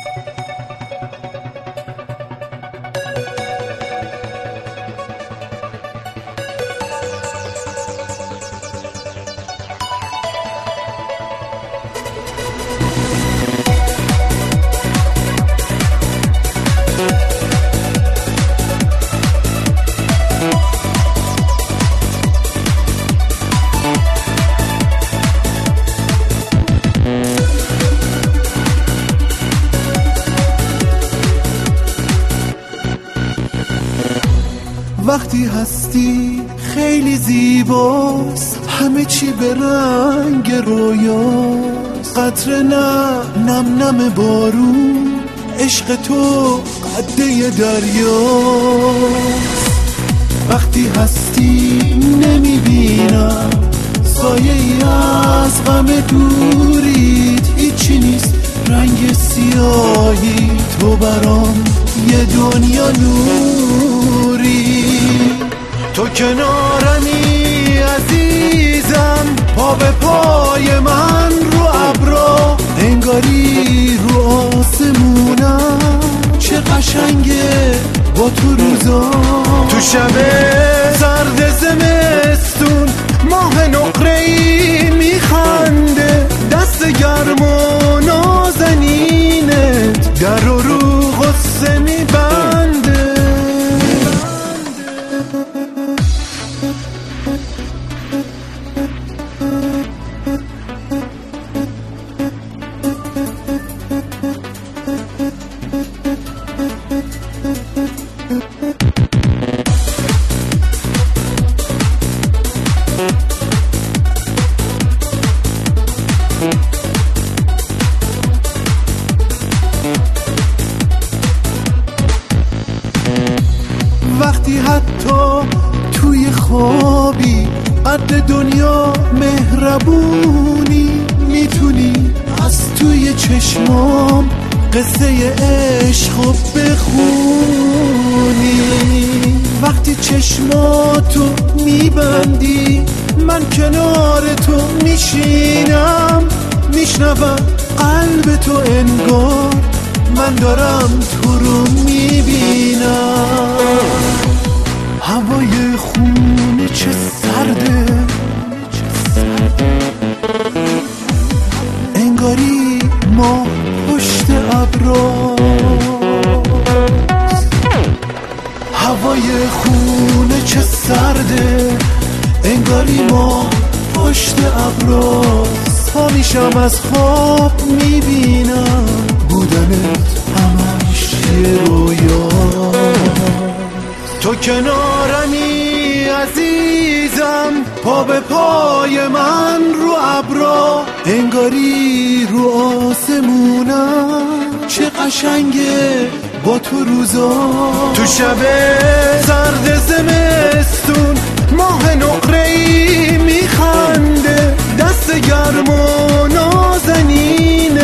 وقتی هستی خیلی زیباست، همه چی به رنگ رویاست. قطره نم نم بارون، عشق تو قده دریاست. وقتی هستی نمیبینم سایه ای از غم دوریت، هیچی نیست رنگ سیاهی، تو برام یه دنیا نوری. تو کنارمی عزیزم، پا به پای من رو ابرا، انگاری رو آسمونم. چه قشنگه با تو روزا، تو شب سرد زمستون ماه نقره‌ای میخنده، دست گرم و نازنینت در رو غصه میبنده. وقتی حتی توی خوابی قد دنیا مهربونی، میتونی از توی چشمام قصه عشقو بخونی. وقتی چشماتو میبندی من کنار تو میشینم، میشنوم قلب تو انگار من دارم تو رو میبینم. هوای خونه چه سرده، انگاری ما پشت ابراست. هوای خونه چه سرده، انگاری ما پشت ابراست. پا میشم از خواب میبینم بودنت همش یه رویا. تو کنارمی عزیزم، پا به پای من رو ابرا، انگاری رو آسمونم. چه قشنگه با تو روزا، تو شب سرد زمستون ماه نقره‌ای میخنده، دست گرم و نازنین